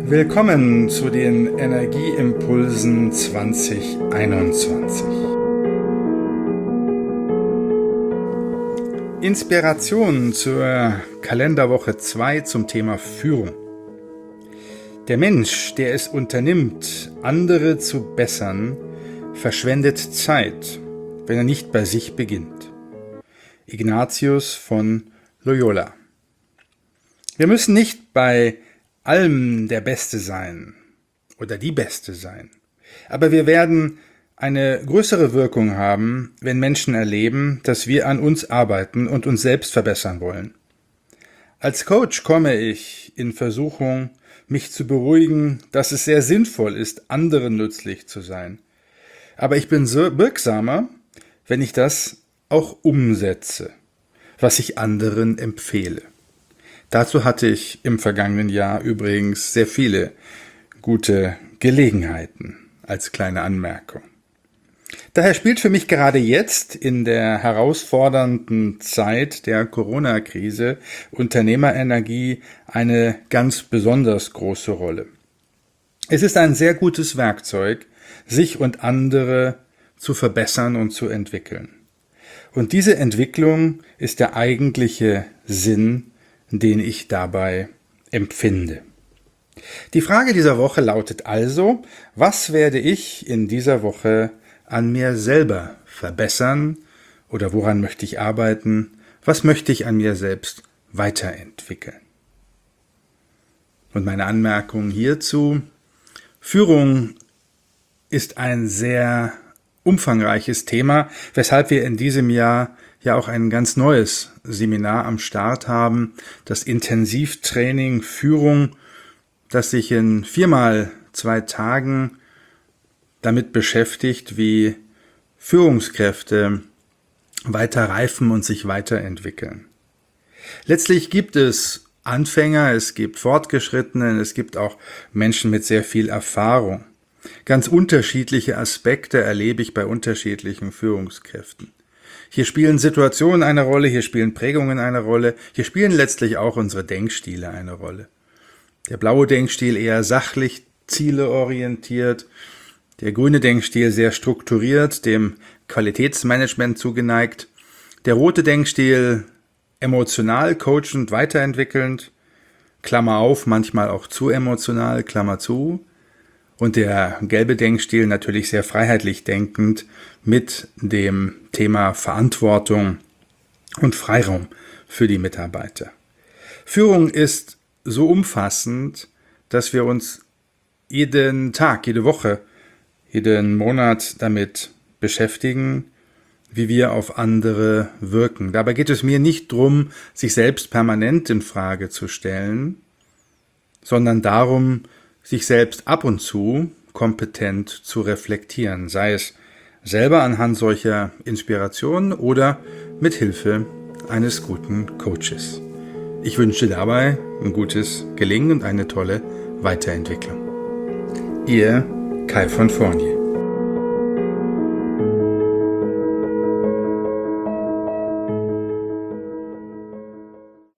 Willkommen zu den Energieimpulsen 2021. Inspiration zur Kalenderwoche 2 zum Thema Führung. Der Mensch, der es unternimmt, andere zu bessern, verschwendet Zeit, wenn er nicht bei sich beginnt. Ignatius von Loyola. Wir müssen nicht bei allem der Beste sein oder die Beste sein. Aber wir werden eine größere Wirkung haben, wenn Menschen erleben, dass wir an uns arbeiten und uns selbst verbessern wollen. Als Coach komme ich in Versuchung, mich zu beruhigen, dass es sehr sinnvoll ist, anderen nützlich zu sein. Aber ich bin so wirksamer, wenn ich das auch umsetze, was ich anderen empfehle. Dazu hatte ich im vergangenen Jahr übrigens sehr viele gute Gelegenheiten als kleine Anmerkung. Daher spielt für mich gerade jetzt in der herausfordernden Zeit der Corona-Krise Unternehmerenergie eine ganz besonders große Rolle. Es ist ein sehr gutes Werkzeug, sich und andere zu verbessern und zu entwickeln. Und diese Entwicklung ist der eigentliche Sinn, den ich dabei empfinde. Die Frage dieser Woche lautet also, was werde ich in dieser Woche an mir selber verbessern oder woran möchte ich arbeiten, was möchte ich an mir selbst weiterentwickeln? Und meine Anmerkung hierzu: Führung ist ein sehr umfangreiches Thema, weshalb wir in diesem Jahr ja auch ein ganz neues Seminar am Start haben, das Intensivtraining Führung, das sich in 4x2 Tagen damit beschäftigt, wie Führungskräfte weiter reifen und sich weiterentwickeln. Letztlich gibt es Anfänger, es gibt Fortgeschrittene, es gibt auch Menschen mit sehr viel Erfahrung. Ganz unterschiedliche Aspekte erlebe ich bei unterschiedlichen Führungskräften. Hier spielen Situationen eine Rolle, hier spielen Prägungen eine Rolle, hier spielen letztlich auch unsere Denkstile eine Rolle. Der blaue Denkstil eher sachlich, zieleorientiert, der grüne Denkstil sehr strukturiert, dem Qualitätsmanagement zugeneigt, der rote Denkstil emotional, coachend, weiterentwickelnd, Klammer auf, manchmal auch zu emotional, Klammer zu, und der gelbe Denkstil natürlich sehr freiheitlich denkend mit dem Thema Verantwortung und Freiraum für die Mitarbeiter. Führung ist so umfassend, dass wir uns jeden Tag, jede Woche, jeden Monat damit beschäftigen, wie wir auf andere wirken. Dabei geht es mir nicht darum, sich selbst permanent in Frage zu stellen, sondern darum, sich selbst ab und zu kompetent zu reflektieren, sei es selber anhand solcher Inspirationen oder mit Hilfe eines guten Coaches. Ich wünsche dabei ein gutes Gelingen und eine tolle Weiterentwicklung. Ihr Kai von Fournier.